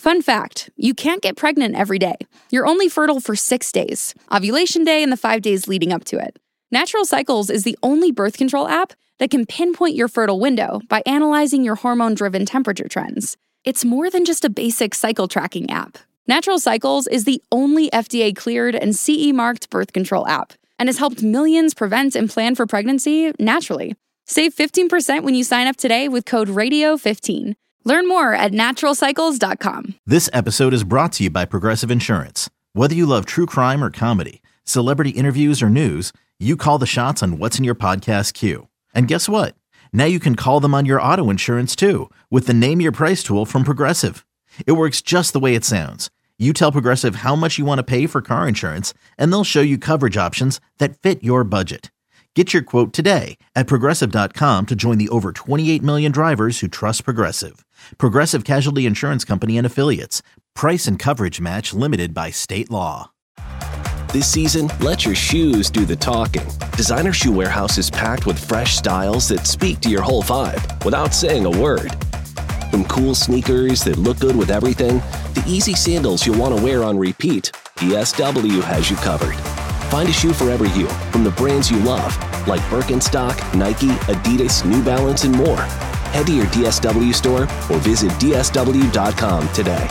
Fun fact, you can't get pregnant every day. You're only fertile for 6 days, ovulation day and the 5 days leading up to it. Natural Cycles is the only birth control app that can pinpoint your fertile window by analyzing your hormone-driven temperature trends. It's more than just a basic cycle tracking app. Natural Cycles is the only FDA-cleared and CE-marked birth control app and has helped millions prevent and plan for pregnancy naturally. Save 15% when you sign up today with code RADIO15. Learn more at naturalcycles.com. This episode is brought to you by Progressive Insurance. Whether you love true crime or comedy, celebrity interviews or news, you call the shots on what's in your podcast queue. And guess what? Now you can call them on your auto insurance too with the Name Your Price tool from Progressive. It works just the way it sounds. You tell Progressive how much you want to pay for car insurance, and they'll show you coverage options that fit your budget. Get your quote today at Progressive.com to join the over 28 million drivers who trust Progressive. Progressive Casualty Insurance Company and Affiliates. Price and coverage match limited by state law. This season, let your shoes do the talking. Designer Shoe Warehouse is packed with fresh styles that speak to your whole vibe without saying a word. From cool sneakers that look good with everything, to easy sandals you'll want to wear on repeat, DSW has you covered. Find a shoe for every you, from the brands you love, like Birkenstock, Nike, Adidas, New Balance, and more. Head to your DSW store or visit DSW.com today.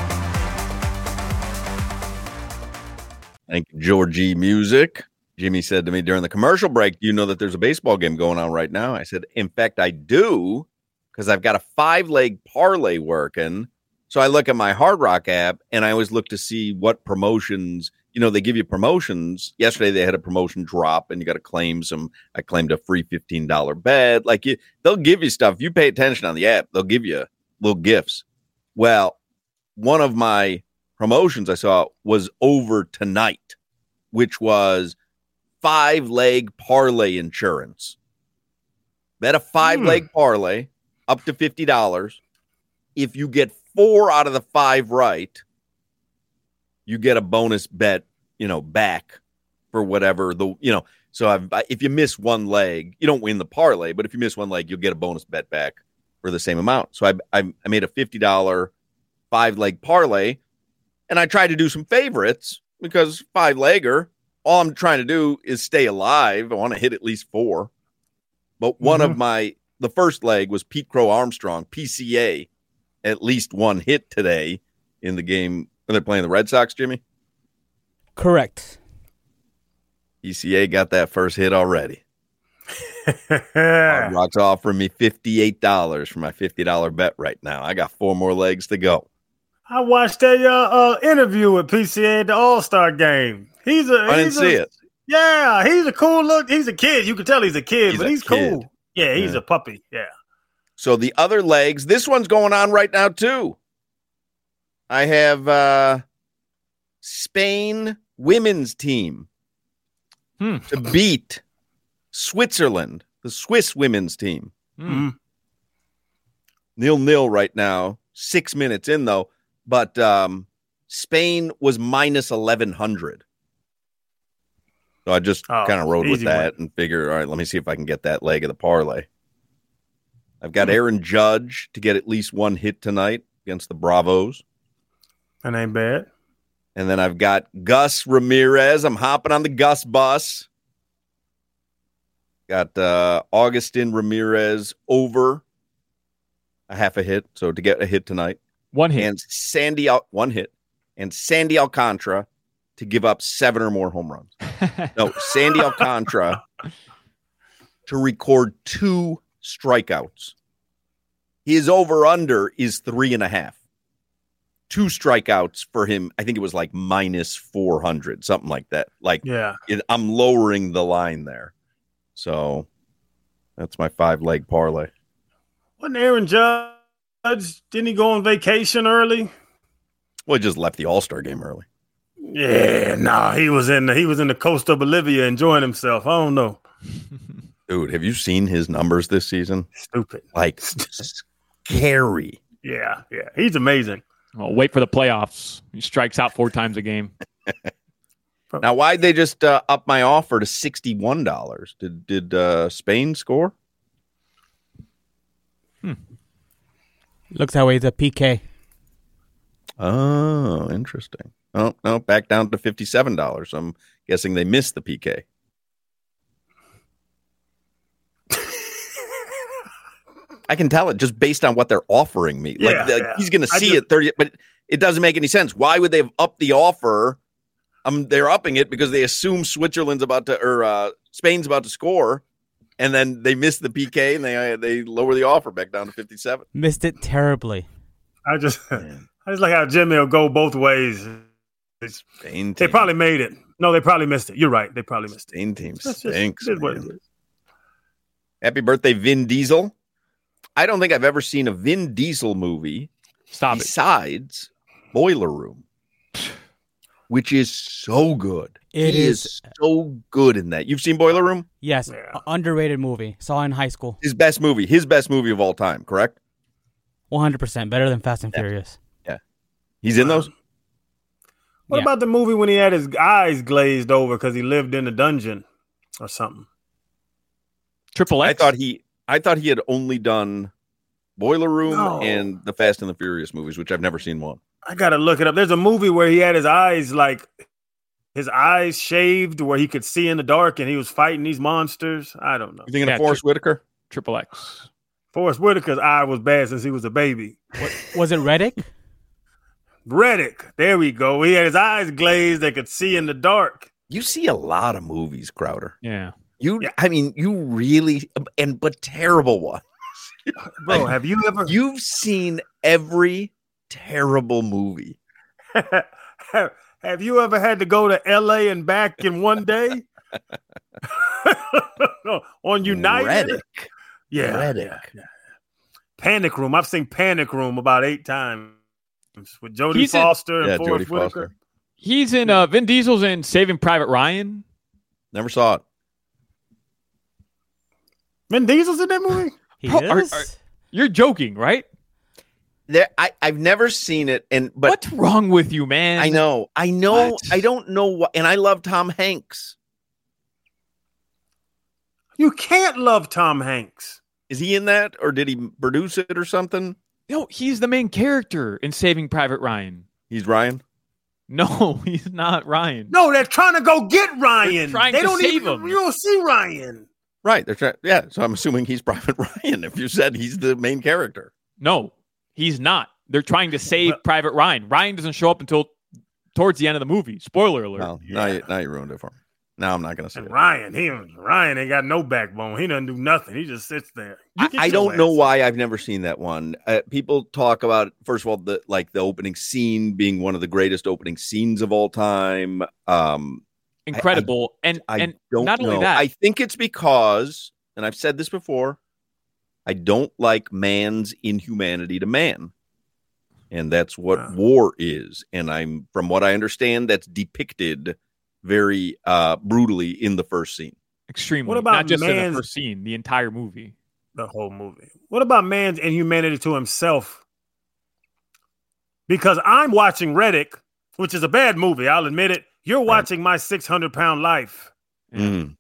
Thank you, Georgie Music. Jimmy said to me during the commercial break, "Do you know that there's a baseball game going on right now?" I said, "In fact, I do, because I've got a 5-leg parlay working." So I look at my Hard Rock app, and I always look to see what promotions, they give you promotions. Yesterday, they had a promotion drop, and you got to claim some. I claimed a free $15 bet. They'll give you stuff. If you pay attention on the app, they'll give you little gifts. Well, one of my promotions I saw was over tonight, which was 5-leg parlay insurance. Bet a 5-leg parlay up to $50. If you get 4 out of the 5 right, you get a bonus bet, back for whatever So if you miss one leg, you don't win the parlay, but if you miss one leg, you'll get a bonus bet back for the same amount. So I made a $50 5-leg parlay, and I tried to do some favorites because 5-legger, all I'm trying to do is stay alive. I want to hit at least 4. But one of the first leg was Pete Crow Armstrong, PCA, at least one hit today in the game when they're playing the Red Sox, Jimmy? Correct. PCA got that first hit already. Hard Rock's offering me $58 for my $50 bet right now. I got 4 more legs to go. I watched that interview with PCA at the All-Star game. I didn't see it. Yeah, he's a cool look. He's a kid. You can tell he's a kid, but he's cool. Yeah, he's a puppy. Yeah. So the other legs, this one's going on right now too. I have Spain women's team to beat Switzerland, the Swiss women's team. 0-0 right now. 6 minutes in though, but Spain was minus 1,100. So I just kind of rode with that and figured, all right, let me see if I can get that leg of the parlay. I've got Aaron Judge to get at least one hit tonight against the Bravos. That ain't bad. And then I've got Gus Ramirez. I'm hopping on the Gus bus. Got Augustin Ramirez over a half a hit. So to get a hit tonight. One hit. And one hit. And Sandy Alcantara to give up 7 or more home runs. No, Sandy Alcantara to record 2 strikeouts. His over-under is 3.5. 2 strikeouts for him. I think it was like minus 400, something like that. I'm lowering the line there. So that's my 5-leg parlay. Wasn't Aaron Judge? Didn't he go on vacation early? Well, he just left the All-Star game early. Yeah, he was in the coast of Bolivia enjoying himself. I don't know. Dude, have you seen his numbers this season? Stupid. Scary. Yeah. He's amazing. Well, wait for the playoffs. He strikes out 4 times a game. Now, why'd they just up my offer to $61? Did Spain score? Looks that way. It's a PK. Oh, interesting. Oh, no, back down to $57. I'm guessing they missed the PK. I can tell it just based on what they're offering me. He's going to see it 30, but it doesn't make any sense. Why would they have upped the offer? They're upping it because they assume Spain's about to score, and then they miss the PK and they lower the offer back down to 57. Missed it terribly. I just like how Jimmy will go both ways. They probably made it. No, they probably missed it. You're right. They probably missed it. Spain team stinks. Happy birthday, Vin Diesel. I don't think I've ever seen a Vin Diesel movie besides Boiler Room, which is so good. It is so good in that. You've seen Boiler Room? Yes. Yeah. Underrated movie. Saw in high school. His best movie of all time, correct? 100%. Better than Fast and Furious. Yeah. He's in those? What about the movie when he had his eyes glazed over because he lived in a dungeon or something? Triple X? I thought he had only done Boiler Room and the Fast and the Furious movies, which I've never seen one. I got to look it up. There's a movie where he had his eyes shaved where he could see in the dark and he was fighting these monsters. I don't know. You thinking of Forrest Whitaker? Triple X. Forrest Whitaker's eye was bad since he was a baby. Was it Reddick? Reddick. There we go. He had his eyes glazed. They could see in the dark. You see a lot of movies, Crowder. Yeah. I mean, you really, but terrible ones. Bro, have you ever? You've seen every terrible movie. Have you ever had to go to LA and back in one day? On United? Reddick. Yeah. Reddick. Yeah. Panic Room. I've seen Panic Room about 8 times with Jodie Foster and Forrest Whitaker. He's in Vin Diesel's in Saving Private Ryan. Never saw it. Vin Diesel's in that movie? You're joking, right? I've never seen it, but what's wrong with you, man? I know. What? I don't know what, and I love Tom Hanks. You can't love Tom Hanks. Is he in that, or did he produce it or something? No, he's the main character in Saving Private Ryan. He's Ryan? No, he's not Ryan. No, they're trying to go get Ryan. They don't save him. You don't see Ryan. Right. They're trying. Yeah. So I'm assuming he's Private Ryan. If you said he's the main character. No, he's not. They're trying to save Private Ryan. Ryan doesn't show up until towards the end of the movie. Spoiler alert. Well, now you ruined it for me. Now I'm not going to say it. Ryan ain't got no backbone. He doesn't do nothing. He just sits there. I don't know why I've never seen that one. People talk about, first of all, the opening scene being one of the greatest opening scenes of all time. Incredible. And don't not know. only that. I think it's because, and I've said this before, I don't like man's inhumanity to man. And that's what war is. And from what I understand, that's depicted very brutally in the first scene. Extremely. What about not just in the first scene, the entire movie. The whole movie. What about man's inhumanity to himself? Because I'm watching Reddick, which is a bad movie, I'll admit it. You're watching My 600-Pound Life. Mm.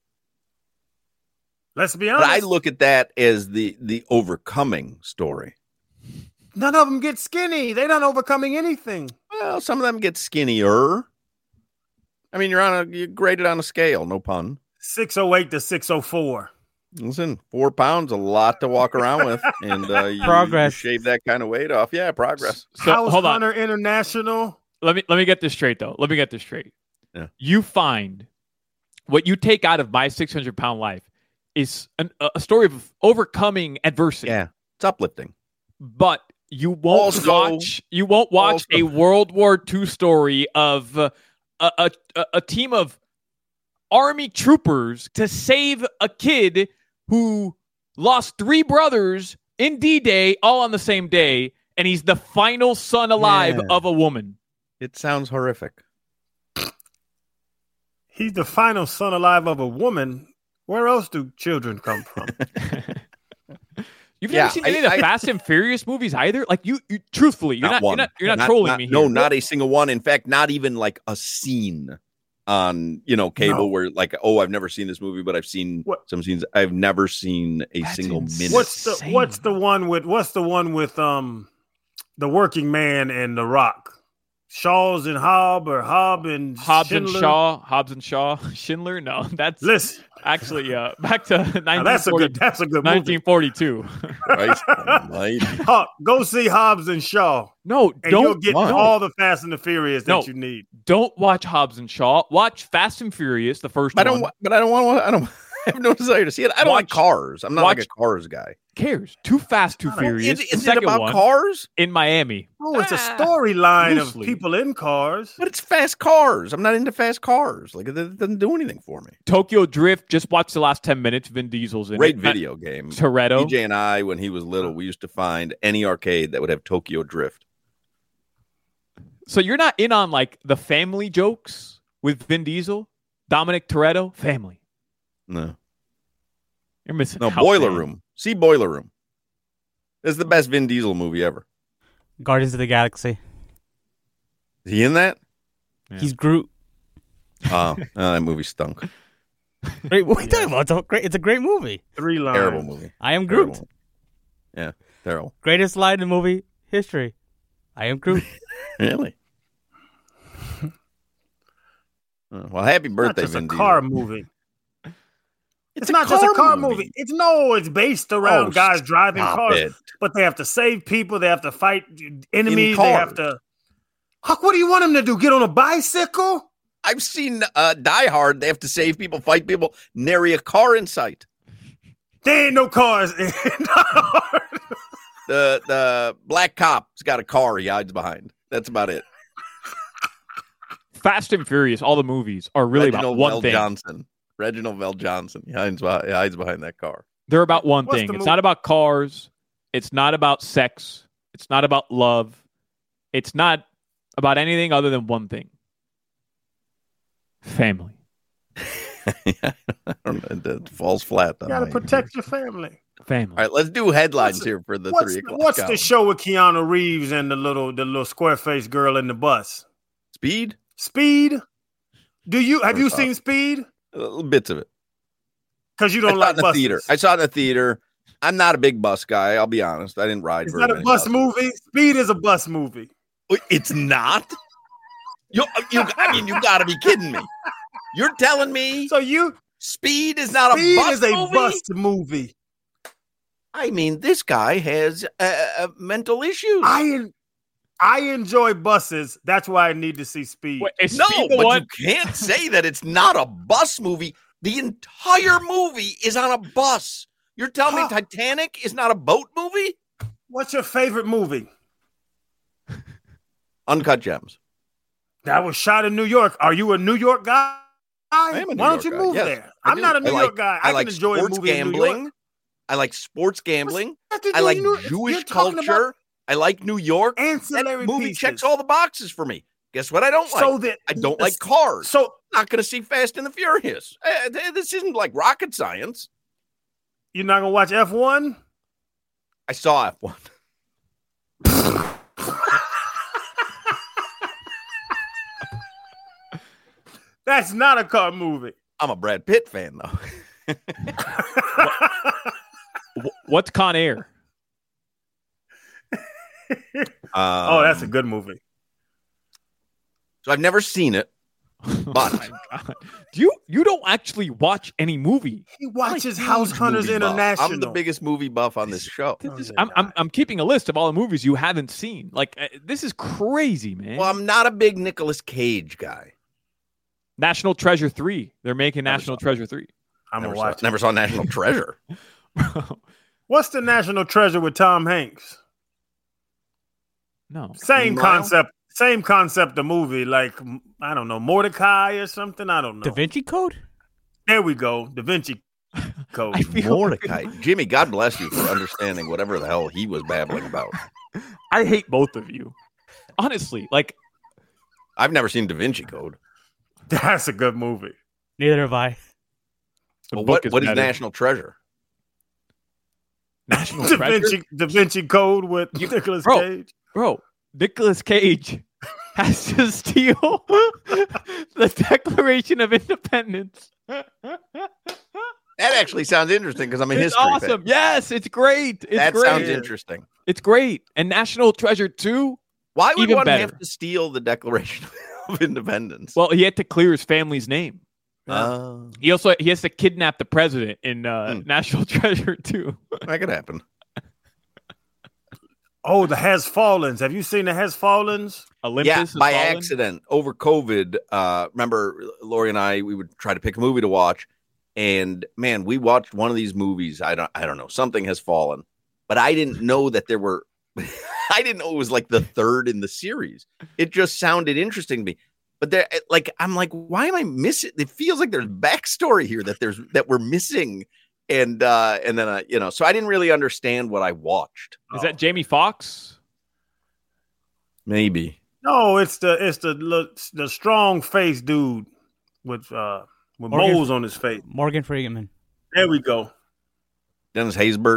Let's be honest. But I look at that as the overcoming story. None of them get skinny. They're not overcoming anything. Well, some of them get skinnier. I mean, you're graded on a scale, no pun. 608 to 604. Listen, 4 pounds, a lot to walk around with, and progress. You shave that kind of weight off. Yeah, progress. So House Hunter International. Let me get this straight, though. Let me get this straight. Yeah. You find what you take out of My 600-Pound Life is a story of overcoming adversity. Yeah, it's uplifting. But you won't watch a World War II story of a team of Army troopers to save a kid who lost 3 brothers in D-Day all on the same day, and he's the final son alive of a woman. It sounds horrific. He's the final son alive of a woman. Where else do children come from? You've never seen any of the Fast and Furious movies either? Like you truthfully, you're not trolling me here. No, not a single one. In fact, not even like a scene on cable where like, I've never seen this movie, but I've seen some scenes. I've never seen a single minute. What's the one with the Working Man and The Rock? Shaws and Hobb or Hobb and Hobbs Schindler. and Shaw. Hobbs and Shaw. Schindler? No, that's actually back to 1940, that's a good 1942. Right? Go see Hobbs and Shaw. No, and you'll get all the Fast and the Furious that you need. Don't watch Hobbs and Shaw. Watch Fast and Furious, the first one. I have no desire to see it. I don't like cars. I'm not like a cars guy. Cares? Too Fast, Too Furious. Is it about cars? In Miami. Oh, it's a storyline of people in cars. But it's fast cars. I'm not into fast cars. Like, it doesn't do anything for me. Tokyo Drift, just watch the last 10 minutes. Vin Diesel's in Great video game. Toretto. DJ and I, when he was little, we used to find any arcade that would have Tokyo Drift. So you're not in on, like, the family jokes with Vin Diesel? Dominic Toretto? Family. No. You're missing Boiler Room. See Boiler Room. This is the best Vin Diesel movie ever. Guardians of the Galaxy. Is he in that? Yeah. He's Groot. Oh, that movie stunk. Great, what are you talking about? It's a great movie. 3 lines. Terrible movie. I am Groot. Terrible. Yeah, terrible. Greatest line in movie history. I am Groot. Really? Well, happy birthday, Vin Diesel. It's a car movie. It's not just a car movie. It's based around guys driving cars. But they have to save people. They have to fight enemies. They have to. Huck, what do you want them to do? Get on a bicycle? I've seen Die Hard. They have to save people, fight people, nary a car in sight. There ain't no cars in Die Hard. The black cop's got a car he hides behind. That's about it. Fast and Furious, all the movies are really about one thing. Reginald VelJohnson. He hides behind that car. They're about one thing. It's not about cars. It's not about sex. It's not about love. It's not about anything other than one thing. Family. I don't know. It falls flat. You got to protect your family. Family. All right, let's do headlines here for the 3 o'clock. What's the show with Keanu Reeves and the little square-faced girl in the bus? Speed? Have you seen Speed? Bits of it. Because you don't like buses. Theater. I saw it in the theater. I'm not a big bus guy. I'll be honest. I didn't ride. Is that a bus movie? Speed is a bus movie. It's not. I mean, you got to be kidding me. You're telling me? Speed is not a bus movie? Speed is a bus movie. I mean, this guy has mental issues. I enjoy buses. That's why I need to see Speed. Wait, you can't say that it's not a bus movie. The entire movie is on a bus. You're telling me Titanic is not a boat movie? What's your favorite movie? Uncut Gems. That was shot in New York. Are you a New York guy? I am a New Why York don't you guy. move there? I'm not a New York guy. I can enjoy a movie in New York. I like sports gambling. I like Jewish culture. I like New York. Ancillary that movie pieces. checks all the boxes for me. Guess what I don't like? I don't like cars. So I'm not going to see Fast and the Furious. This isn't like rocket science. You're not going to watch F1? I saw F1. That's not a car movie. I'm a Brad Pitt fan, though. What's Con Air? That's a good movie. So I've never seen it, but oh my God. You don't actually watch any movie. He watches House Hunters International. I'm the biggest movie buff on this show. I'm keeping a list of all the movies you haven't seen. Like this is crazy, man. Well, I'm not a big Nicolas Cage guy. National Treasure 3. They're making National Treasure 3. Never saw National Treasure. What's the National Treasure with Tom Hanks? No. Same concept of movie, like, I don't know, Mordecai or something. I don't know. Da Vinci Code? There we go. Da Vinci Code. Mordecai. Jimmy, God bless you for understanding whatever the hell he was babbling about. I hate both of you. Honestly, like. I've never seen Da Vinci Code. That's a good movie. Neither have I. Well, what is National Treasure? National Treasure? Da Vinci Code with Nicolas Cage. Bro, Nicolas Cage has to steal the Declaration of Independence. That actually sounds interesting because I'm a history awesome. fan. Yes, it's great. That sounds interesting. It's great. And National Treasure 2, Why would Even one better. have to steal the Declaration of Independence? Well, he had to clear his family's name. He has to kidnap the president in National Treasure too. That could happen. Oh, the Has Fallens. Have you seen the Has Fallens? Olympus by fallen? accident over COVID. Remember, Lori and I, we would try to pick a movie to watch, and man, we watched one of these movies. I don't know. Something Has Fallen, but I didn't know that there were. I didn't know it was like the third in the series. It just sounded interesting to me. But there, I'm like, why am I missing? It feels like there's backstory here that we're missing, and then so I didn't really understand what I watched. Is that Jamie Foxx? Maybe. No, it's the strong face dude with moles on his face. Morgan Freeman. There we go. Dennis Haysbert.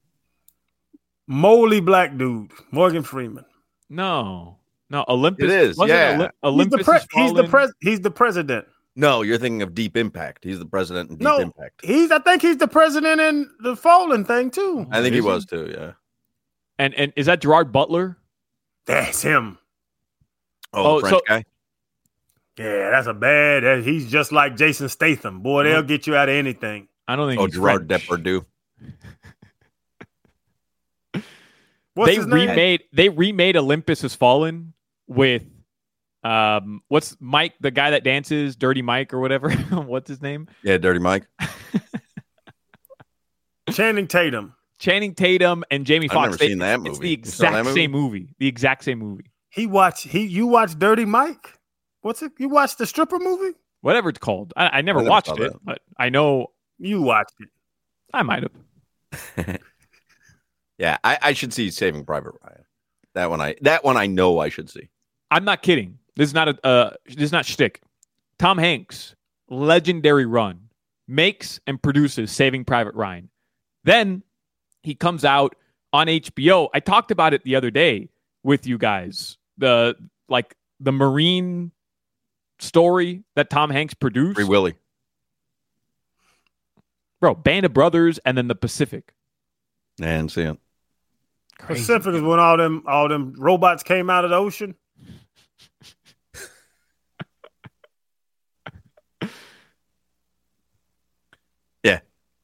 Moly black dude, Morgan Freeman. No, Olympus. It is. Olympus. He's the president. No, you're thinking of Deep Impact. He's the president in Deep Impact. I think he's the president in the Fallen thing too. I think he was too. Yeah. And is that Gerard Butler? That's him. Oh, the French guy. Yeah, that's a bad. He's just like Jason Statham. Boy, they'll get you out of anything. I don't think. Oh, Gerard Depardieu. They remade Olympus Has Fallen with what's Mike, the guy that dances, Dirty Mike or whatever. What's his name? Yeah, Dirty Mike. Channing Tatum and Jamie Foxx. I've never seen that movie. It's the exact same movie. The exact same movie. You watched Dirty Mike? What's it? You watched the stripper movie? Whatever it's called. I never watched it, but I know you watched it. I might have. Yeah, I should see Saving Private Ryan. That one I know I should see. I'm not kidding. This is not shtick. Tom Hanks, legendary run, makes and produces Saving Private Ryan. Then he comes out on HBO. I talked about it the other day with you guys. The Marine story that Tom Hanks produced. Free Willy. Bro, Band of Brothers and then the Pacific. And see it. Pacific is when all them robots came out of the ocean. Yeah.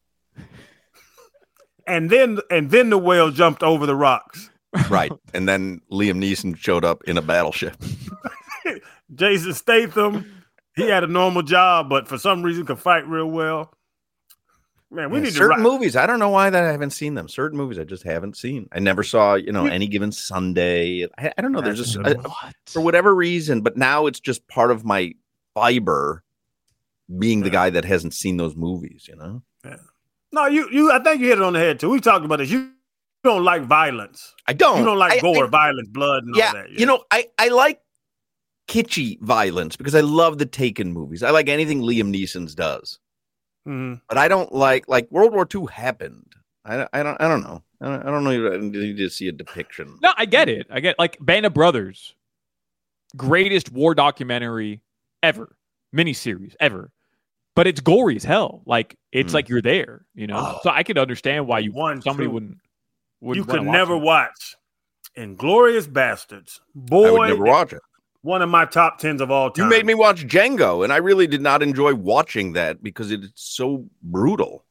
And then the whale jumped over the rocks. Right. And then Liam Neeson showed up in a battleship. Jason Statham, he had a normal job, but for some reason could fight real well. Man, we need certain movies. I don't know why that I haven't seen them. Certain movies I just haven't seen. I never saw, Any Given Sunday. I don't know. There's just for whatever reason, but now it's just part of my fiber being the guy that hasn't seen those movies, Yeah. No, I think you hit it on the head too. We talked about this. You don't like violence. I don't. You don't like gore, violence, blood, and all that. Yeah. I like kitschy violence because I love the Taken movies. I like anything Liam Neeson's does. Mm-hmm. But I don't like World War II happened. I don't know. I don't know. I need to see a depiction. No, I get it. Like Band of Brothers, greatest war documentary ever, miniseries ever. But it's gory as hell. Like it's like you're there, So I could understand why somebody wouldn't. You could never watch Inglourious Bastards. Boy, I would never watch it. One of my top 10s of all time. You made me watch Django, and I really did not enjoy watching that because it's so brutal.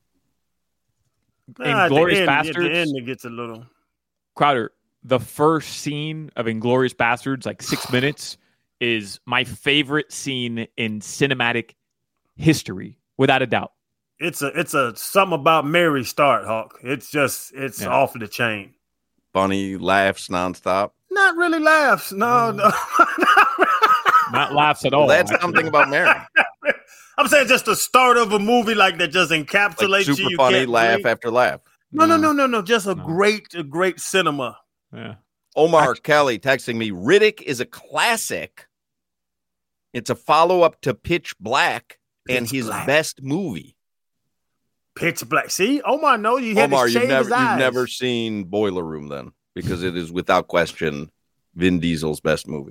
Inglourious Bastards. At the end, it gets a little. Crowder, the first scene of Inglourious Bastards, like 6 minutes, is my favorite scene in cinematic history, without a doubt. It's a something about Mary start, Hawk. It's off the chain. Funny, laughs nonstop. Not really laughs. No. Not laughs at all. Well, that's something about Mary. I'm saying just the start of a movie like that just encapsulates like super you. Funny, laugh after laugh. No. Just a great cinema. Yeah. Omar Kelly texting me, Riddick is a classic. It's a follow-up to Pitch Black and his best movie. Pitch Black. See, Omar knows you had to shave his eyes. You've never seen Boiler Room then, because it is without question Vin Diesel's best movie.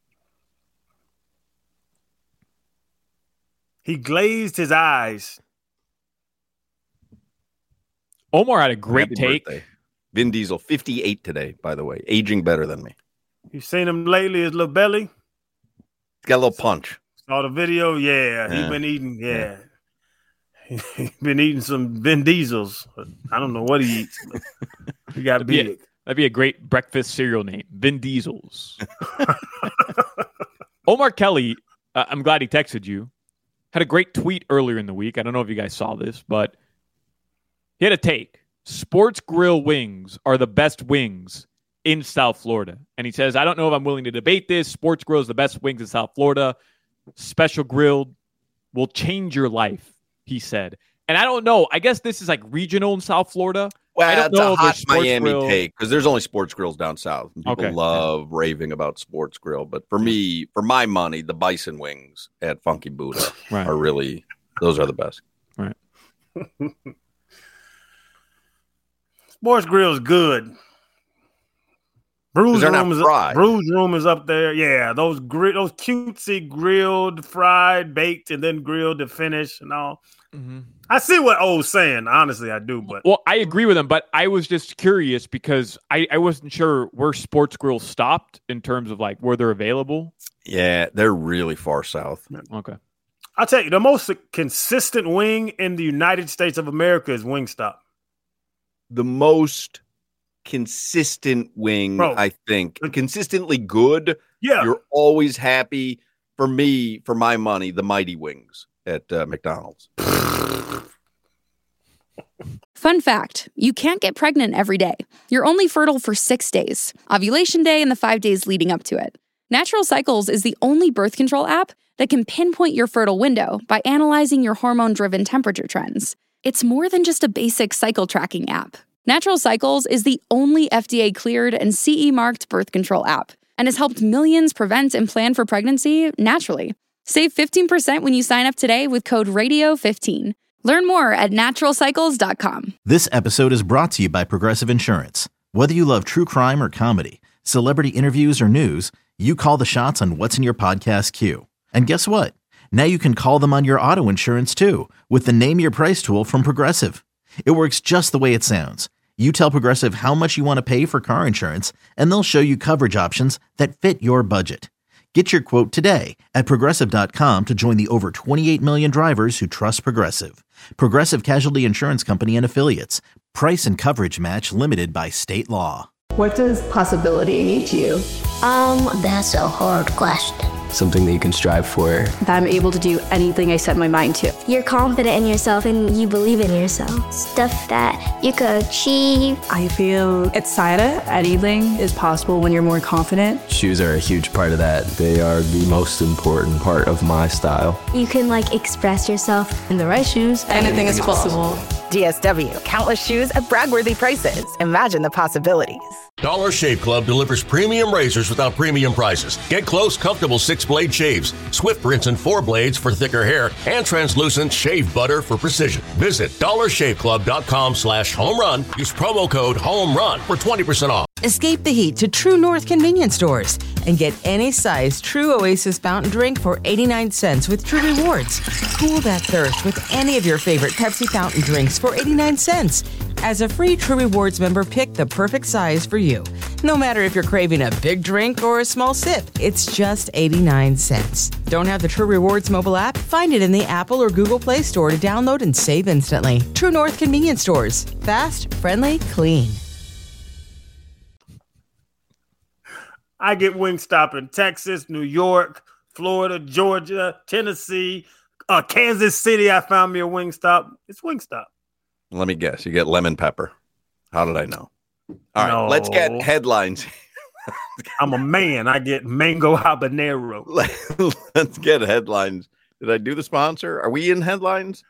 He glazed his eyes. Omar had a great take. Birthday. Vin Diesel, 58 today, by the way, aging better than me. You seen him lately? His little belly? He's got a little punch. Saw the video? Yeah. He's been eating, He's been eating some Vin Diesels. I don't know what he eats. But he got big. That'd be a great breakfast cereal name, Vin Diesels. Omar Kelly, I'm glad he texted you, had a great tweet earlier in the week. I don't know if you guys saw this, but he had a take. Sports Grill wings are the best wings in South Florida. And he says, I don't know if I'm willing to debate this. Sports Grill is the best wings in South Florida. Special grilled will change your life, he said. And I don't know. I guess this is like regional in South Florida. Well, I don't know a hot if Miami grill take because there's only Sports Grills down south. And people love raving about Sports Grill. But for me, for my money, the bison wings at Funky Buddha are really, those are the best. Right. Sports Grill is good. Brews Room is up there. Yeah, those cutesy grilled, fried, baked, and then grilled to finish and all. Mm-hmm. I see what O's saying. Honestly, I do. But I agree with him. But I was just curious because I wasn't sure where Sports Grill stopped in terms of like where they're available. Yeah, they're really far south. Okay. I'll tell you, the most consistent wing in the United States of America is Wingstop. The most consistent wing, I think. Consistently good. Yeah. You're always happy. For me, for my money, the Mighty Wings at McDonald's. Fun fact, you can't get pregnant every day. You're only fertile for 6 days, ovulation day and the 5 days leading up to it. Natural Cycles is the only birth control app that can pinpoint your fertile window by analyzing your hormone-driven temperature trends. It's more than just a basic cycle tracking app. Natural Cycles is the only FDA-cleared and CE-marked birth control app and has helped millions prevent and plan for pregnancy naturally. Save 15% when you sign up today with code RADIO15. Learn more at naturalcycles.com. This episode is brought to you by Progressive Insurance. Whether you love true crime or comedy, celebrity interviews or news, you call the shots on what's in your podcast queue. And guess what? Now you can call them on your auto insurance too with the Name Your Price tool from Progressive. It works just the way it sounds. You tell Progressive how much you want to pay for car insurance, and they'll show you coverage options that fit your budget. Get your quote today at Progressive.com to join the over 28 million drivers who trust Progressive. Progressive Casualty Insurance Company and Affiliates. Price and coverage match limited by state law. What does possibility mean to you? That's a hard question. Something that you can strive for. That I'm able to do anything I set my mind to. You're confident in yourself and you believe in yourself. Stuff that you could achieve. I feel excited. Anything is possible when you're more confident. Shoes are a huge part of that. They are the most important part of my style. You can express yourself. In the right shoes, anything is possible. DSW, countless shoes at brag-worthy prices. Imagine the possibilities. Dollar Shave Club delivers premium razors without premium prices. Get close, comfortable 6-blade shaves, swift rinse and 4 blades for thicker hair, and translucent shave butter for precision. Visit dollarshaveclub.com/homerun. Use promo code HOMERUN for 20% off. Escape the heat to True North convenience stores and get any size True Oasis fountain drink for 89 cents with True Rewards. Cool that thirst with any of your favorite Pepsi fountain drinks for 89 cents. As a free True Rewards member, pick the perfect size for you. No matter if you're craving a big drink or a small sip, it's just 89 cents. Don't have the True Rewards mobile app? Find it in the Apple or Google Play Store to download and save instantly. True North convenience stores. Fast, friendly, clean. I get Wingstop in Texas, New York, Florida, Georgia, Tennessee, Kansas City. I found me a Wingstop. It's Wingstop. Let me guess. You get lemon pepper. How did I know? All right, let's get headlines. I'm a man. I get mango habanero. Let's get headlines. Did I do the sponsor? Are we in headlines?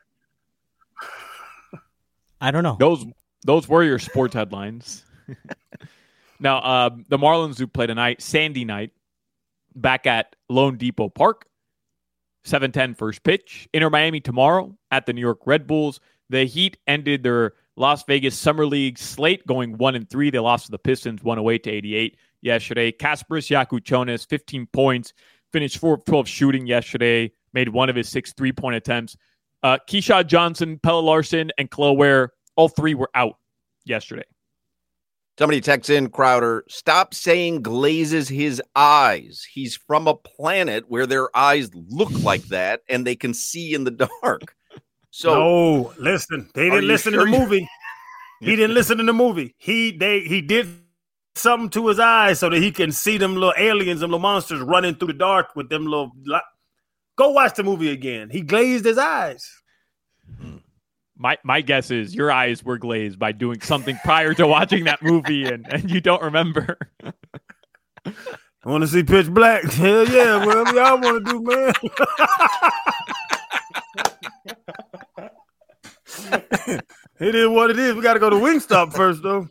I don't know. Those were your sports headlines. Now, the Marlins do play tonight, Sandy night, back at Lone Depot Park. 7:10 first pitch. Inter Miami tomorrow at the New York Red Bulls. The Heat ended their Las Vegas Summer League slate going 1-3. They lost to the Pistons 108-88 yesterday. Kasparas Jakučionis, 15 points, finished 4 of 12 shooting yesterday, made one of his 6 3-point attempts. Keyshawn Johnson, Pelle Larsson, and Khalil Ware, all three were out yesterday. Somebody texts in, Crowder, stop saying glazes his eyes. He's from a planet where their eyes look like that and they can see in the dark. So no, listen. They didn't listen in the movie. He didn't listen in the movie. He did something to his eyes so that he can see them little aliens, them little monsters running through the dark with them little. Go watch the movie again. He glazed his eyes. My guess is your eyes were glazed by doing something prior to watching that movie, and you don't remember. I want to see Pitch Black. Hell yeah, whatever y'all want to do, man. It is what it is. We got to go to Wingstop first, though.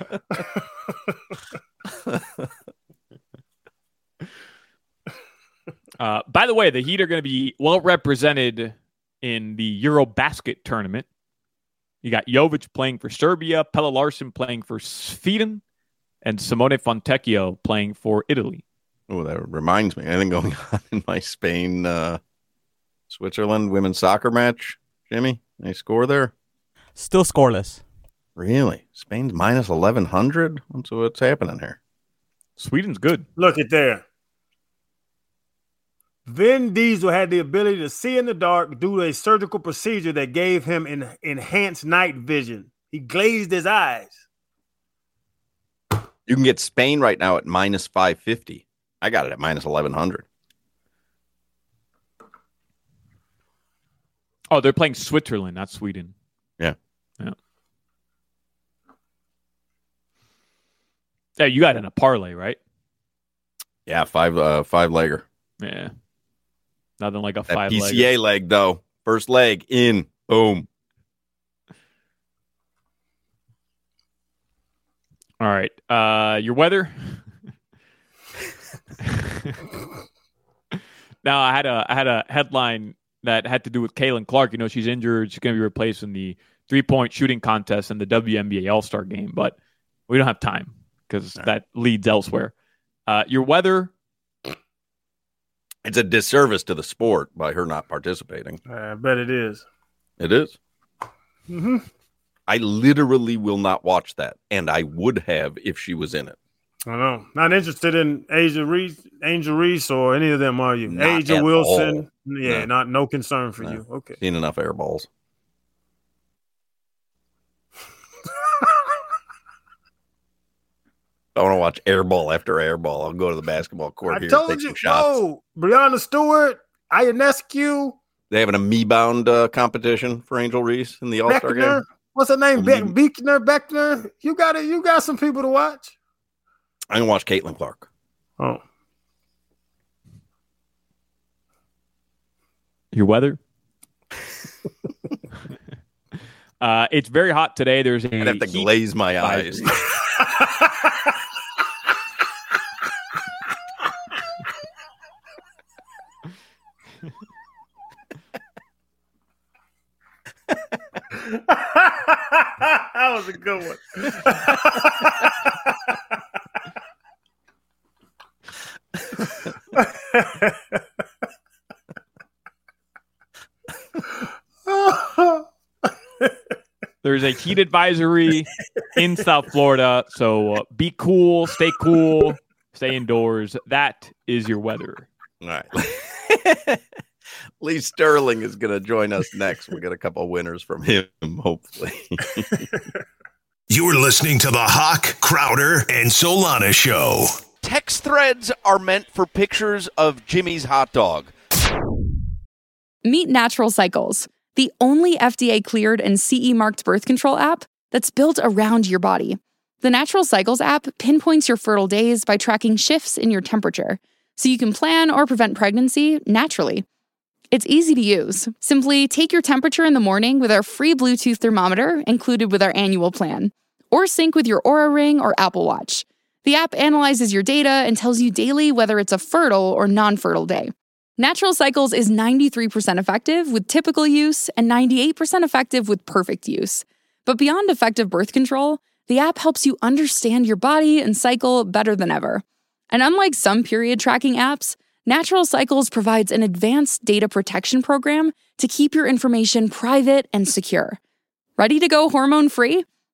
By the way, the Heat are going to be well represented in the Eurobasket tournament. You got Jovic playing for Serbia, Pelle Larsson playing for Sweden, and Simone Fontecchio playing for Italy. Oh, that reminds me. Anything going on in my Spain, Switzerland women's soccer match? Jimmy, any score there? Still scoreless. Really? Spain's minus 1,100? What's happening here? Sweden's good. Look at there. Vin Diesel had the ability to see in the dark due to a surgical procedure that gave him enhanced night vision. He glazed his eyes. You can get Spain right now at minus 550. I got it at minus 1,100. Oh, they're playing Switzerland, not Sweden. Yeah. Yeah, you got it in a parlay, right? Yeah, five legger. Yeah. Nothing like a that 5 PCA leg, though. First leg in. Boom. All right. Your weather. Now, I had a headline that had to do with Caitlin Clark. You know, she's injured. She's going to be replaced in the 3-point shooting contest in the WNBA All-Star game. But we don't have time because that leads elsewhere. Your weather. It's a disservice to the sport by her not participating. I bet it is. It is. Mm-hmm. I literally will not watch that, and I would have if she was in it. I know. Not interested in Angel Reese or any of them, are you? Not Angel Wilson. all. Yeah, no concern for you. Okay. Seen enough air balls. I want to watch airball after airball. I'll go to the basketball court here and take some shots. Oh, Breanna Stewart, Ionescu. They have an me-bound competition for Angel Reese in the All-Star game. What's her name? Beckner. You got some people to watch. I'm going to watch Caitlin Clark. Oh. Your weather? It's very hot today. There's I'd have to glaze my eyes. That was a good one. There's a heat advisory in South Florida, so be cool, stay indoors. That is your weather. All right. Lee Sterling is going to join us next. We'll get a couple winners from him, hopefully. You're listening to the Hawk, Crowder, and Solana Show. Text threads are meant for pictures of Jimmy's hot dog. Meet Natural Cycles, the only FDA-cleared and CE-marked birth control app that's built around your body. The Natural Cycles app pinpoints your fertile days by tracking shifts in your temperature, so you can plan or prevent pregnancy naturally. It's easy to use. Simply take your temperature in the morning with our free Bluetooth thermometer included with our annual plan, or sync with your Oura Ring or Apple Watch. The app analyzes your data and tells you daily whether it's a fertile or non-fertile day. Natural Cycles is 93% effective with typical use and 98% effective with perfect use. But beyond effective birth control, the app helps you understand your body and cycle better than ever. And unlike some period tracking apps, Natural Cycles provides an advanced data protection program to keep your information private and secure. Ready to go hormone-free?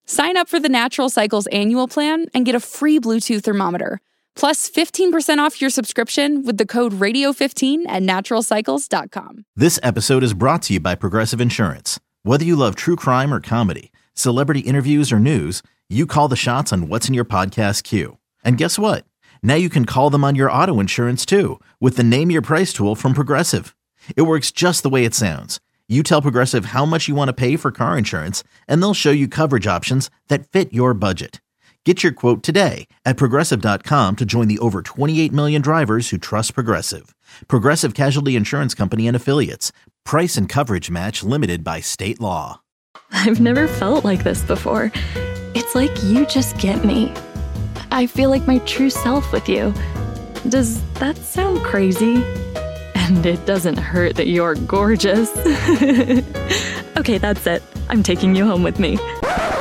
Sign up for the Natural Cycles annual plan and get a free Bluetooth thermometer, plus 15% off your subscription with the code radio15 at naturalcycles.com. This episode is brought to you by Progressive Insurance. Whether you love true crime or comedy, celebrity interviews or news, you call the shots on what's in your podcast queue. And guess what? Now you can call them on your auto insurance too with the Name Your Price tool from Progressive. It works just the way it sounds. You tell Progressive how much you want to pay for car insurance, and they'll show you coverage options that fit your budget. Get your quote today at Progressive.com to join the over 28 million drivers who trust Progressive. Progressive Casualty Insurance Company and Affiliates. Price and coverage match limited by state law. I've never felt like this before. It's like you just get me. I feel like my true self with you. Does that sound crazy? And it doesn't hurt that you're gorgeous. Okay, that's it. I'm taking you home with me.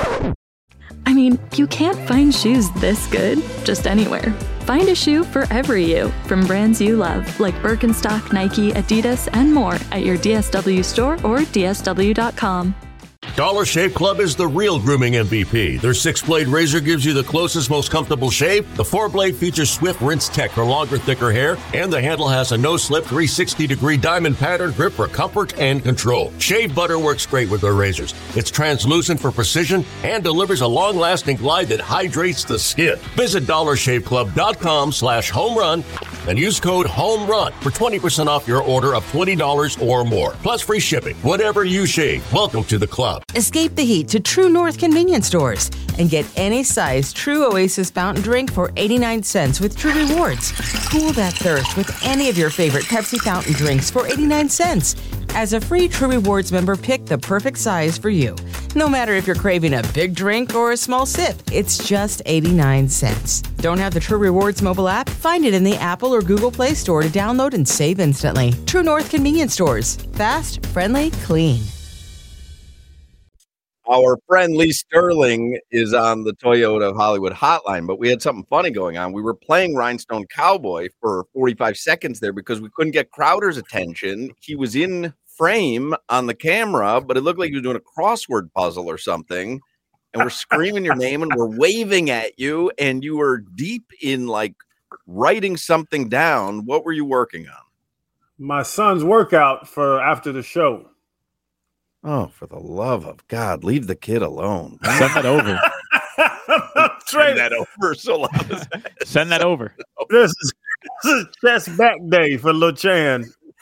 I mean, you can't find shoes this good just anywhere. Find a shoe for every you from brands you love, like Birkenstock, Nike, Adidas, and more at your DSW store or DSW.com. Dollar Shave Club is the real grooming MVP. Their 6-blade razor gives you the closest, most comfortable shave. The 4-blade features Swift Rinse Tech for longer, thicker hair, and the handle has a no-slip 360-degree diamond pattern grip for comfort and control. Shave butter works great with their razors. It's translucent for precision and delivers a long-lasting glide that hydrates the skin. Visit DollarShaveClub.com/homerun and use code HOMERUN for 20% off your order of $20 or more, plus free shipping. Whatever you shave, welcome to the club. Escape the heat to True North convenience stores and get any size True Oasis fountain drink for 89 cents with True Rewards. Cool that thirst with any of your favorite Pepsi fountain drinks for 89 cents. As a free True Rewards member, pick the perfect size for you. No matter if you're craving a big drink or a small sip, it's just 89 cents. Don't have the True Rewards mobile app? Find it in the Apple or Google Play Store to download and save instantly. True North convenience stores. Fast, friendly, clean. Our friend Lee Sterling is on the Toyota of Hollywood hotline, but we had something funny going on. We were playing Rhinestone Cowboy for 45 seconds there because we couldn't get Crowder's attention. He was in frame on the camera, but it looked like he was doing a crossword puzzle or something. And we're screaming your name and we're waving at you, and you were deep in like writing something down. What were you working on? My son's workout for after the show. Oh, for the love of God, leave the kid alone. Send that over. Send that over. Send that over. This is chest back day for Lil Chan.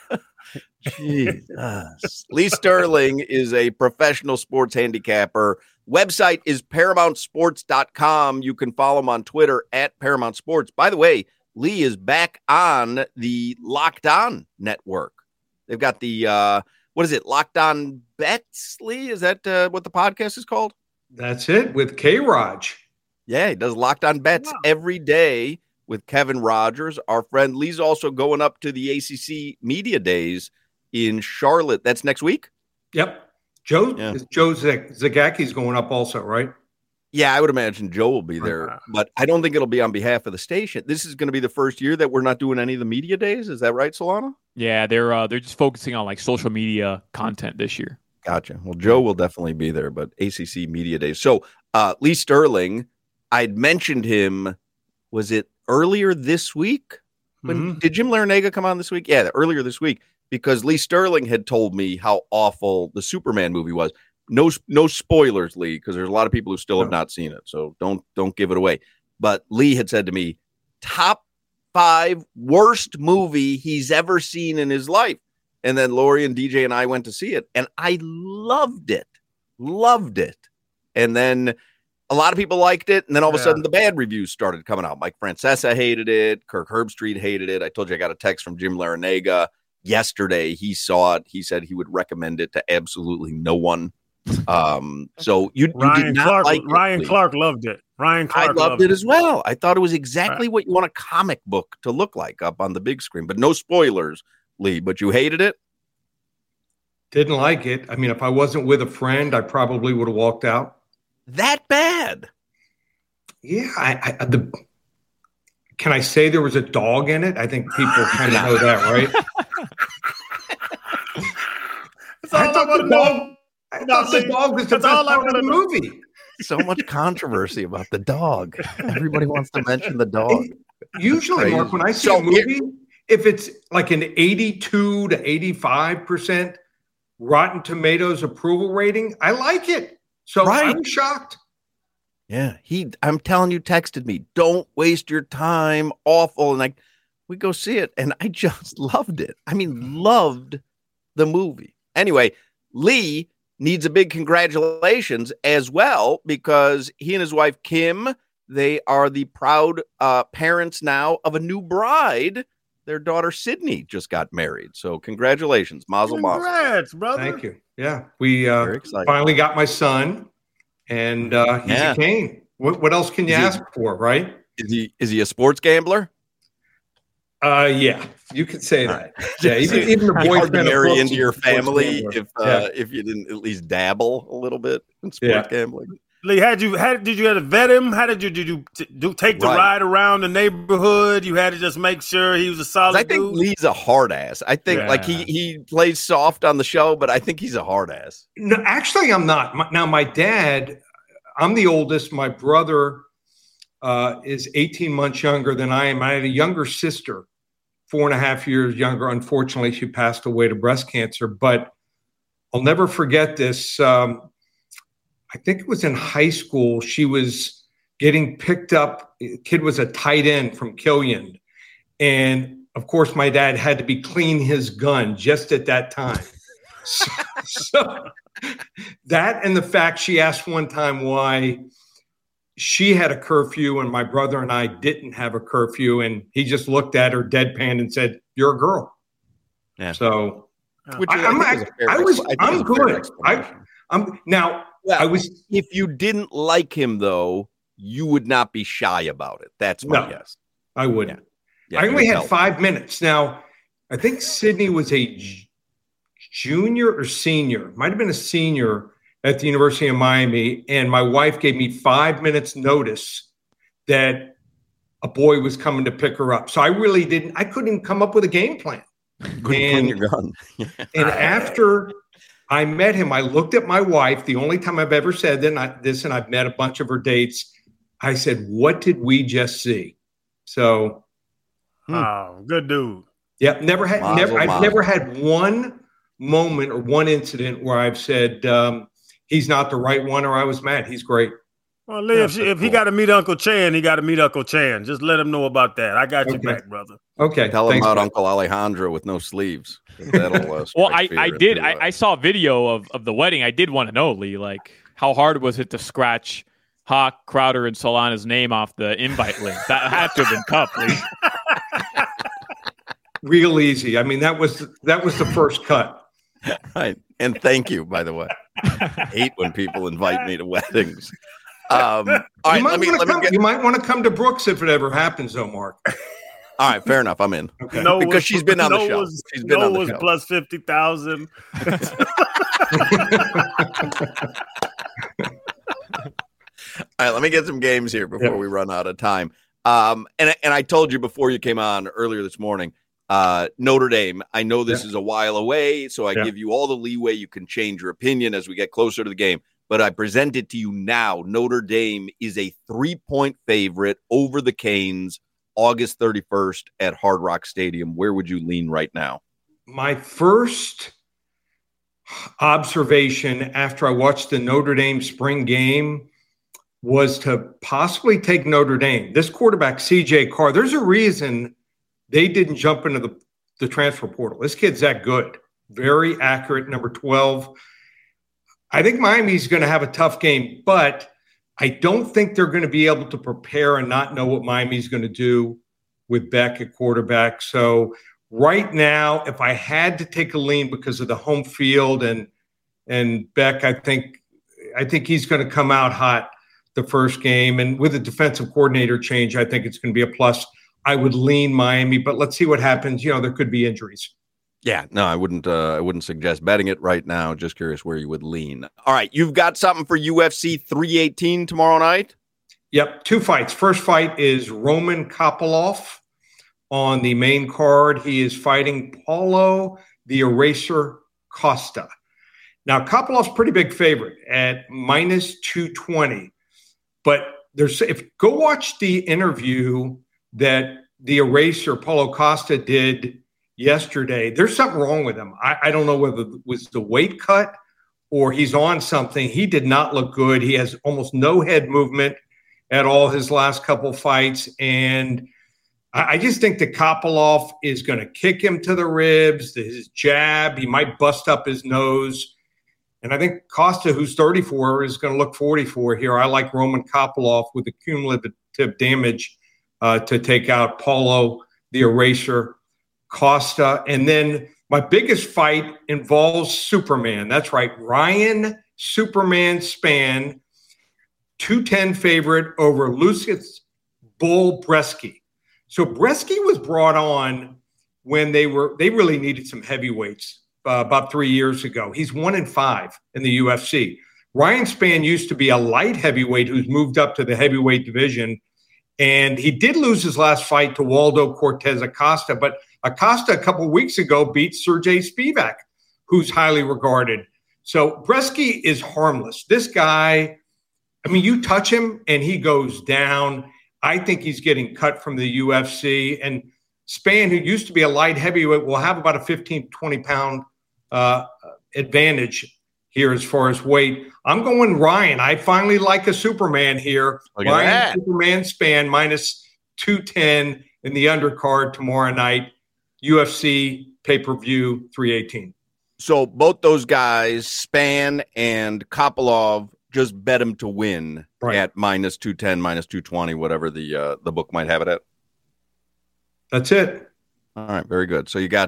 Jesus. Lee Sterling is a professional sports handicapper. Website is ParamountSports.com. You can follow him on Twitter at Paramount Sports. By the way, Lee is back on the Locked On network. They've got the what is it? Locked On Bets, Lee? Is that what the podcast is called? That's it, with K-Raj. Yeah, he does Locked On Bets every day with Kevin Rogers. Our friend Lee's also going up to the ACC Media Days in Charlotte. That's next week? Yep. Joe Zagaki's going up also, right? Yeah, I would imagine Joe will be there, but I don't think it'll be on behalf of the station. This is going to be the first year that we're not doing any of the media days. Is that right, Solana? Yeah, they're just focusing on like social media content this year. Gotcha. Well, Joe will definitely be there, but ACC Media Days. So Lee Sterling, I'd mentioned him. Was it earlier this week? Did Jim Larinaga come on this week? Yeah, earlier this week, because Lee Sterling had told me how awful the Superman movie was. No spoilers, Lee, because there's a lot of people who still have not seen it. So don't give it away. But Lee had said to me, top 5 worst movie he's ever seen in his life. And then Lori and DJ and I went to see it, and I loved it. And then a lot of people liked it, and then all of a sudden the bad reviews started coming out. Mike Francesa hated it. Kirk Herbstreit hated it. I told you I got a text from Jim Larinaga yesterday. He saw it. He said he would recommend it to absolutely no one. So you did not like it. Ryan Clark loved it. I loved it as well. I thought it was exactly what you want a comic book to look like up on the big screen, but no spoilers, Lee. But you hated it? Didn't like it. I mean, if I wasn't with a friend, I probably would have walked out. That bad? Yeah. Can I say there was a dog in it? I think people kind of know that, right? I thought the dog was the best part of the movie. So much controversy about the dog. Everybody wants to mention the dog. Usually, Mark, when I see a movie, if it's like an 82 to 85% Rotten Tomatoes approval rating, I like it. So I'm shocked. Yeah, I'm telling you, texted me, don't waste your time, awful. And we go see it, and I just loved it. I mean, loved the movie. Anyway, Lee needs a big congratulations as well, because he and his wife, Kim, they are the proud parents now of a new bride. Their daughter, Sydney, just got married. So congratulations. Mazel mazel. Congrats, brother. Thank you. Yeah, we finally got my son. And he's a Kane. What else can you ask for, right? Is he a sports gambler? Yeah, you could say that. Yeah, even the boys to marry into your family if you didn't at least dabble a little bit in sports gambling. Lee, did you have to vet him? How did you take the ride around the neighborhood? You had to just make sure he was a solid dude? I think Lee's a hard ass. I think he plays soft on the show, but I think he's a hard ass. No, actually, I'm not. Now, my dad, I'm the oldest. My brother is 18 months younger than I am. I had a younger sister, 4.5 years younger. Unfortunately, she passed away to breast cancer, but I'll never forget this. I think it was in high school. She was getting picked up. The kid was a tight end from Killian. And of course, my dad had to be cleaning his gun just at that time. so that, and the fact she asked one time why she had a curfew and my brother and I didn't have a curfew. And he just looked at her deadpan and said, "You're a girl." Yeah. So I'm good. If you didn't like him, though, you would not be shy about it. That's my guess. I wouldn't. Yeah, I only had 5 minutes. Now, I think Sydney was a junior or senior. Might have been a senior at the University of Miami. And my wife gave me 5 minutes notice that a boy was coming to pick her up. So I couldn't even come up with a game plan. Couldn't clean your gun. And after I met him, I looked at my wife, the only time I've ever said this, and I've met a bunch of her dates. I said, "What did we just see?" So, good dude. Yeah, I've never had one moment or one incident where I've said he's not the right one or I was mad. He's great. Well, Lee, if he got to meet Uncle Chan, he got to meet Uncle Chan. Just let him know about that. I got you back, brother. Okay. Tell him about Uncle Alejandro with no sleeves. That'll well, I did. I saw a video of the wedding. I did want to know, Lee, like, how hard was it to scratch Hawk, Crowder, and Solana's name off the invite link? That had to have been tough, Lee. Real easy. I mean, that was the first cut. Right. And thank you, by the way. I hate when people invite me to weddings. All right, you might want to come to Brooks if it ever happens, though, Mark. All right, fair enough. I'm in. Okay. Because she's been on the show. She's been on the show. Plus 50,000. All right, let me get some games here before we run out of time. And I told you before you came on earlier this morning, Notre Dame. I know this is a while away, so I give you all the leeway. You can change your opinion as we get closer to the game. But I present it to you now. Notre Dame is a 3-point favorite over the Canes August 31st at Hard Rock Stadium. Where would you lean right now? My first observation after I watched the Notre Dame spring game was to possibly take Notre Dame. This quarterback, CJ Carr, there's a reason they didn't jump into the transfer portal. This kid's that good. Very accurate, number 12. I think Miami's going to have a tough game, but I don't think they're going to be able to prepare and not know what Miami's going to do with Beck at quarterback. So right now, if I had to take a lean because of the home field and Beck, I think he's going to come out hot the first game. And with a defensive coordinator change, I think it's going to be a plus. I would lean Miami, but let's see what happens. There could be injuries. Yeah, no, I wouldn't suggest betting it right now. Just curious where you would lean. All right, you've got something for UFC 318 tomorrow night? Yep, 2 fights. First fight is Roman Kopylov on the main card. He is fighting Paulo the Eraser Costa. Now, Kopilov's pretty big favorite at minus 220. But go watch the interview that the Eraser, Paulo Costa, did yesterday. There's something wrong with him. I don't know whether it was the weight cut or he's on something. He did not look good. He has almost no head movement at all his last couple fights. And I just think that Kopilov is going to kick him to the ribs, his jab. He might bust up his nose. And I think Costa, who's 34, is going to look 44 here. I like Roman Kopilov with the cumulative damage to take out Paulo, the Eraser, Costa. And then my biggest fight involves Superman. That's right. Ryan Superman Spann, 210 favorite over Lucius Bull Bresky. So Bresky was brought on when they really needed some heavyweights about 3 years ago. He's 1-5 in the UFC. Ryan Spann used to be a light heavyweight who's moved up to the heavyweight division. And he did lose his last fight to Waldo Cortez Acosta, but Acosta a couple weeks ago beat Sergey Spivak, who's highly regarded. So Bresky is harmless. This guy, I mean, you touch him and he goes down. I think he's getting cut from the UFC. And Spann, who used to be a light heavyweight, will have about a 15, 20-pound advantage here as far as weight. I'm going Ryan. I finally like a Superman here. Ryan Superman Spann minus 210 in the undercard tomorrow night. UFC pay-per-view 318. So both those guys, Spann and Kopilov, just bet him to win at minus 210, minus 220, whatever the book might have it at. That's it. All right, very good. So you got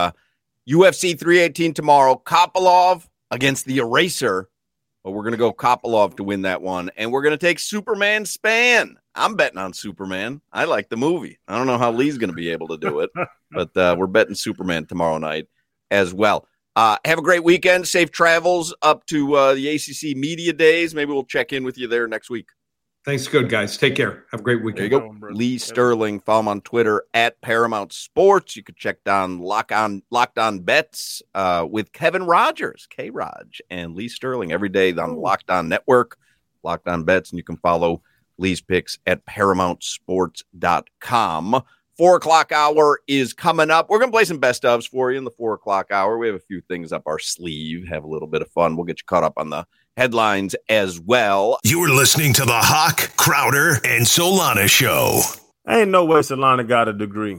UFC 318 tomorrow. Kopilov against the Eraser. But we're going to go Kopilov to win that one. And we're going to take Superman Spann. I'm betting on Superman. I like the movie. I don't know how Lee's going to be able to do it. But we're betting Superman tomorrow night as well. Have a great weekend. Safe travels up to the ACC Media Days. Maybe we'll check in with you there next week. Thanks. Good, guys. Take care. Have a great weekend. There you go. Lee Sterling. Follow him on Twitter at Paramount Sports. You could check down Locked On Bets with Kevin Rogers, K-Rog, and Lee Sterling every day on the Locked On Network, Locked On Bets. And you can follow Lee's picks at ParamountSports.com. 4 o'clock hour is coming up. We're going to play some best ofs for you in the 4 o'clock hour. We have a few things up our sleeve. Have a little bit of fun. We'll get you caught up on the headlines as well. You're listening to the Hawk, Crowder, and Solana Show. Ain't no way Solana got a degree.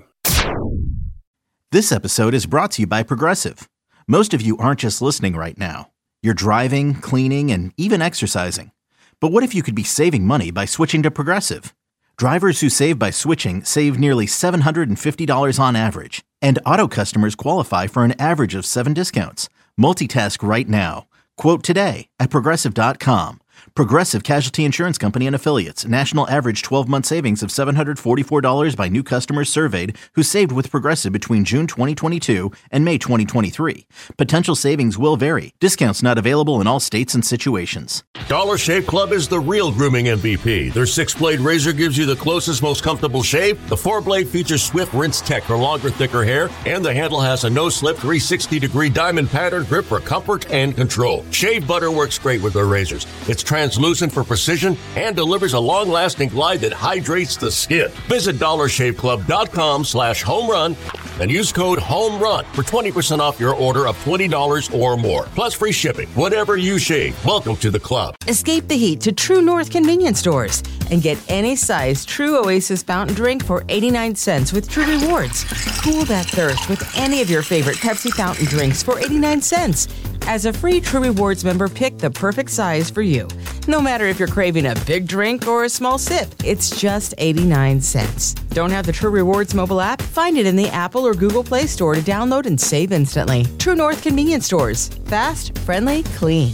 This episode is brought to you by Progressive. Most of you aren't just listening right now. You're driving, cleaning, and even exercising. But what if you could be saving money by switching to Progressive? Drivers who save by switching save nearly $750 on average. And auto customers qualify for an average of 7 discounts. Multitask right now. Quote today at Progressive.com. Progressive Casualty Insurance Company and Affiliates. National average 12-month savings of $744 by new customers surveyed who saved with Progressive between June 2022 and May 2023. Potential savings will vary. Discounts not available in all states and situations. Dollar Shave Club is the real grooming MVP. Their 6-blade razor gives you the closest, most comfortable shave. The 4-blade features swift rinse tech for longer, thicker hair. And the handle has a no-slip 360-degree diamond pattern grip for comfort and control. Shave butter works great with their razors. It's translucent for precision and delivers a long-lasting glide that hydrates the skin. Visit dollarshaveclub.com/homerun and use code HOMERUN for 20% off your order of $20 or more. Plus free shipping. Whatever you shave, welcome to the club. Escape the heat to True North convenience stores and get any size True Oasis fountain drink for 89 cents with True Rewards. Cool that thirst with any of your favorite Pepsi fountain drinks for 89 cents. As a free True Rewards member, pick the perfect size for you. No matter if you're craving a big drink or a small sip, it's just 89 cents. Don't have the True Rewards mobile app? Find it in the Apple or Google Play Store to download and save instantly. True North convenience stores. Fast, friendly, clean.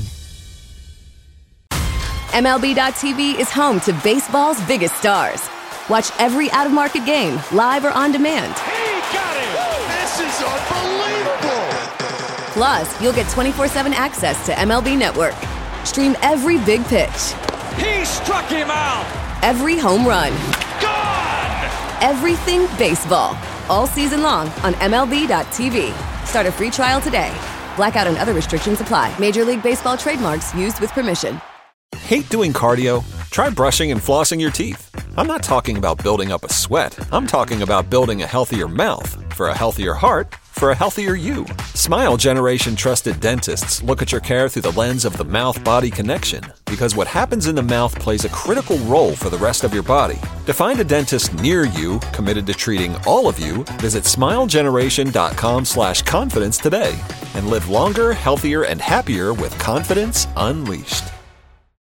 MLB.tv is home to baseball's biggest stars. Watch every out-of-market game, live or on demand. He got it! This is unbelievable! Plus, you'll get 24/7 access to MLB Network. Stream every big pitch. He struck him out! Every home run. Gone! Everything baseball. All season long on MLB.tv. Start a free trial today. Blackout and other restrictions apply. Major League Baseball trademarks used with permission. Hate doing cardio? Try brushing and flossing your teeth. I'm not talking about building up a sweat. I'm talking about building a healthier mouth. For a healthier heart, for a healthier you. Smile Generation trusted dentists look at your care through the lens of the mouth-body connection, because what happens in the mouth plays a critical role for the rest of your body. To find a dentist near you committed to treating all of you, visit smilegeneration.com/confidence today and live longer, healthier, and happier with confidence unleashed.